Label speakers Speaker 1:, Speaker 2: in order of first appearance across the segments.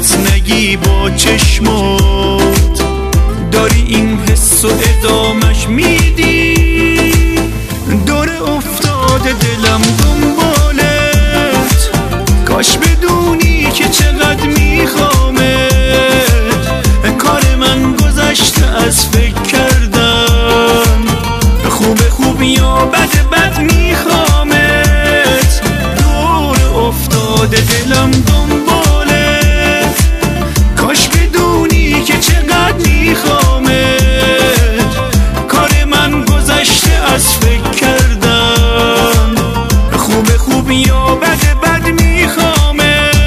Speaker 1: بهت نگی با چشمات، داری این حس و ادامش میدی. دور افتاده دلم دنبالت، کاش بدونی که چقدر میخوامت. کار من گذشته از فکر کردن، خوب یا بد میخوامت. دور افتاده دلم دنبالت، کاش بدونی که چقدر میخوامت. کار من گذشته از فکر کردن، خوب یا بد میخوامت.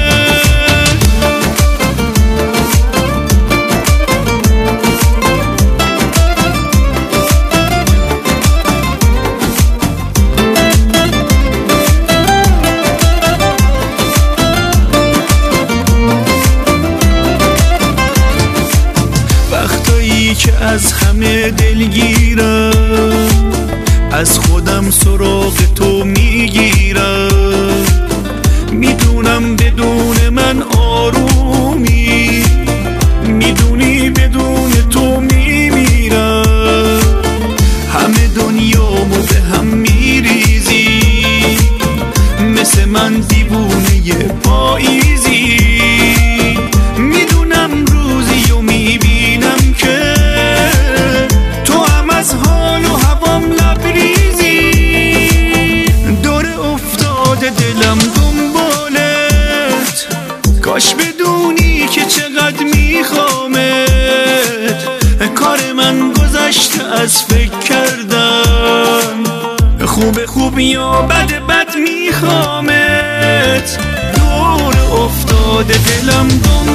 Speaker 1: وقتایی که از همه دلگیرم، از خودم سراغ تو میگیرم. میدونم بدون من آرومی، میدونی بدون تو میمیرم. همه دنیامو به هم میریزی، مثل من دیوونه پاییزی. میدونم روزی و میبینم که تو هم از حال و هوام لبریزی. دور افتاده دلم دنبالت، کاش بدونی که چقدر میخوامت. کار من گذشته از فکر کردن، خوب یا بد میخوامت. دور افتاده دلم دنبالت،